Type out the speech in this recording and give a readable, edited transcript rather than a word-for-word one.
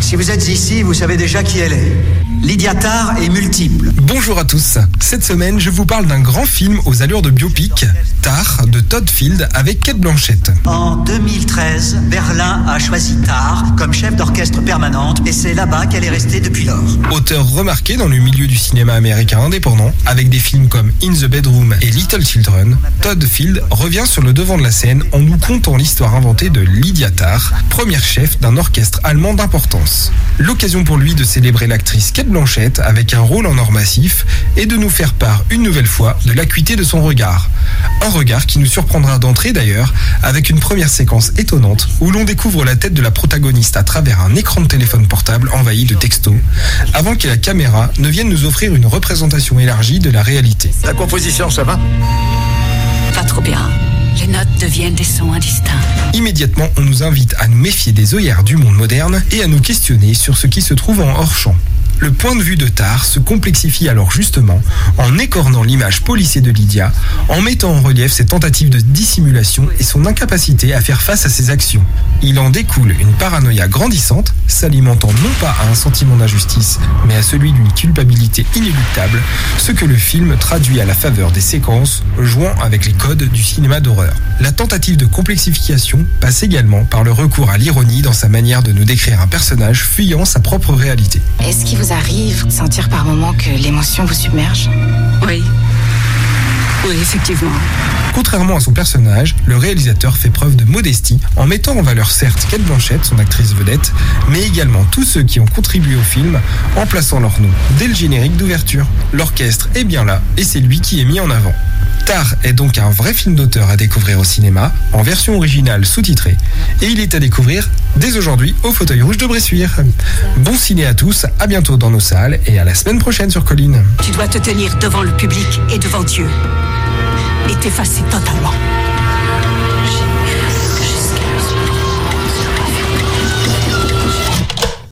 Si vous êtes ici, vous savez déjà qui elle est. Lydia Tarr est multiple. Bonjour à tous. Cette semaine, je vous parle d'un grand film aux allures de biopic, Tar, de Todd Field, avec Cate Blanchett. En 2013, Berlin a choisi Tarr comme chef d'orchestre permanente et c'est là-bas qu'elle est restée depuis lors. Auteur remarqué dans le milieu du cinéma américain indépendant, avec des films comme In the Bedroom et Little Children, Todd Field revient sur le devant de la scène en nous contant l'histoire inventée de Lydia Tarr, première chef d'un orchestre allemand d'importance. L'occasion pour lui de célébrer l'actrice Cate Blanchett avec un rôle en or massif et de nous faire part une nouvelle fois de l'acuité de son regard. Un regard qui nous surprendra d'entrée d'ailleurs avec une première séquence étonnante où l'on découvre la tête de la protagoniste à travers un écran de téléphone portable envahi de textos avant que la caméra ne vienne nous offrir une représentation élargie de la réalité. La composition, ça va ? Pas trop bien. Les notes deviennent des sons indistincts. Immédiatement, on nous invite à nous méfier des œillères du monde moderne et à nous questionner sur ce qui se trouve en hors-champ. Le point de vue de Tarr se complexifie alors justement en écornant l'image policée de Lydia, en mettant en relief ses tentatives de dissimulation et son incapacité à faire face à ses actions. Il en découle une paranoïa grandissante, s'alimentant non pas à un sentiment d'injustice, mais à celui d'une culpabilité inéluctable, ce que le film traduit à la faveur des séquences jouant avec les codes du cinéma d'horreur. La tentative de complexification passe également par le recours à l'ironie dans sa manière de nous décrire un personnage fuyant sa propre réalité. Est-ce qu'il vous arrive de sentir par moments que l'émotion vous submerge ? Oui. Oui, effectivement. Contrairement à son personnage, le réalisateur fait preuve de modestie en mettant en valeur certes Cate Blanchett, son actrice vedette, mais également tous ceux qui ont contribué au film en plaçant leur nom dès le générique d'ouverture. L'orchestre est bien là et c'est lui qui est mis en avant. Tar est donc un vrai film d'auteur à découvrir au cinéma, en version originale sous-titrée, et il est à découvrir dès aujourd'hui au Fauteuil Rouge de Bressuire. Bon ciné à tous, à bientôt dans nos salles et à la semaine prochaine sur Colline. Tu dois te tenir devant le public et devant Dieu. Et t'effacer totalement.